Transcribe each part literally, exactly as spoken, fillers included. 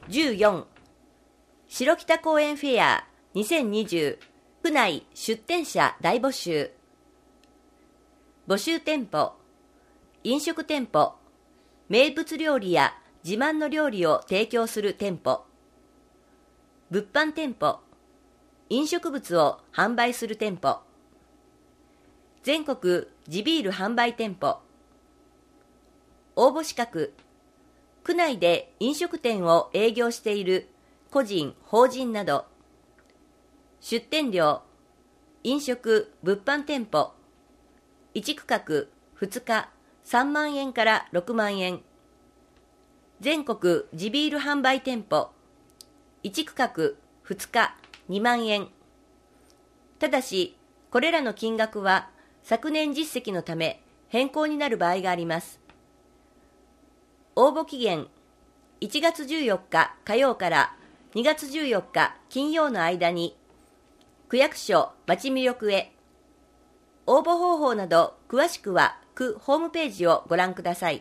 じゅうよん白北公園フェアにせんにじゅう区内出店者大募集。募集店舗、飲食店舗、名物料理や自慢の料理を提供する店舗、物販店舗、飲食物を販売する店舗、全国地ビール販売店舗、応募資格、区内で飲食店を営業している個人・法人など、出店料、飲食・物販店舗、いち区画ふつかさんまんえんからろくまんえん、全国地ビール販売店舗、いち区画ふつかにまんえん。ただし、これらの金額は昨年実績のため変更になる場合があります。応募期限、いちがつじゅうよっか火曜からにがつじゅうよっか金曜の間に、区役所まちみりょくへ。応募方法など詳しくは区ホームページをご覧ください。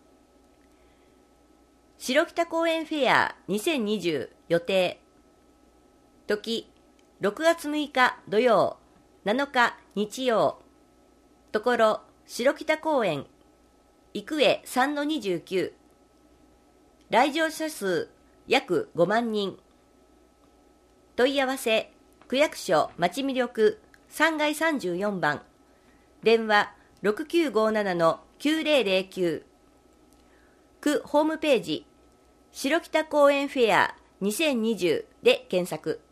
白北公園フェアにせんにじゅう予定。時、ろくがつむいか土曜、なのか日曜。ところ、白北公園、育英 さんのにじゅうきゅう。来場者数約ごまんにん。問い合わせ、区役所まちみりょくさんがいさんじゅうよんばん。電話 ろくきゅうごななのきゅうぜろぜろきゅう。区ホームページ、白北公園フェアにせんにじゅうで検索。